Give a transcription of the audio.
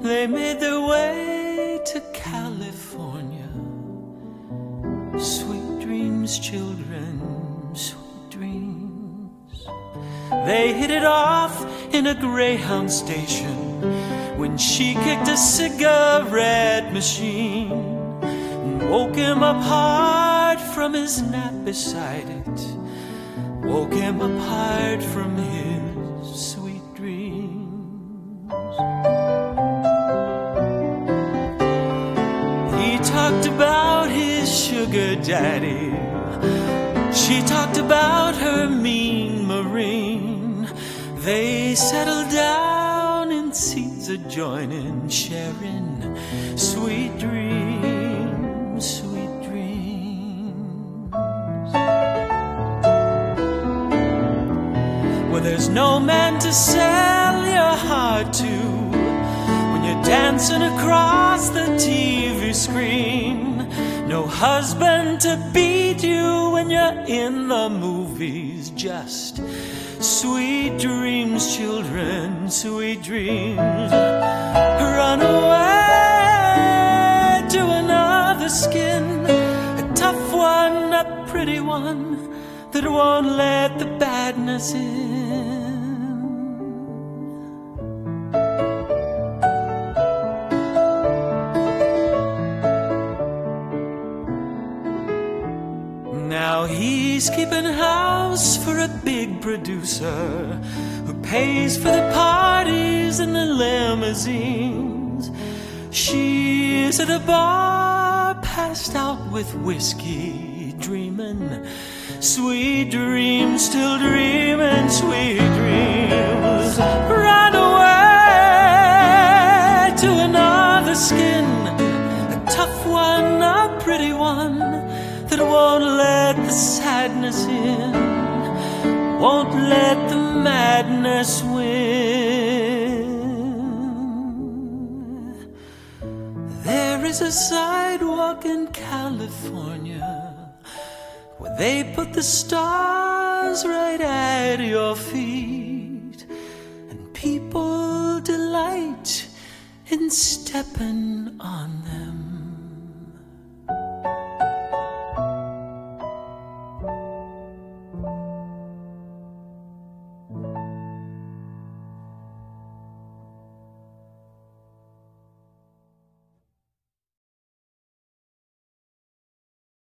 they made their way to California. Sweet dreams, children, sweet dreams. They hit it off in a Greyhound station when she kicked a cigarette machine and woke him up hard from his nap beside it. Woke him up hard from his sweet dreams. He talked about his sugar daddy. She talked about her mean Marine. They settled down in seats adjoining, sharing sweet dreams, sweet dreams. Well, there's no man to sell your heart to when you're dancing across the TV screen. No husband to beat you when you're in the movies. Just sweet dreams, children, sweet dreams. Run away to another skin, a tough one, a pretty one that won't let the badness in. Now he's keeping house for a big producer who pays for the parties and the limousines. She's at a bar, passed out with whiskey, dreaming sweet dreams, still dreaming sweet dreams. Run away to another skin, a tough one, a pretty one that won't let the sadness in, won't let the madness win. There is a sidewalk in California where they put the stars right at your feet, and people delight in stepping on them.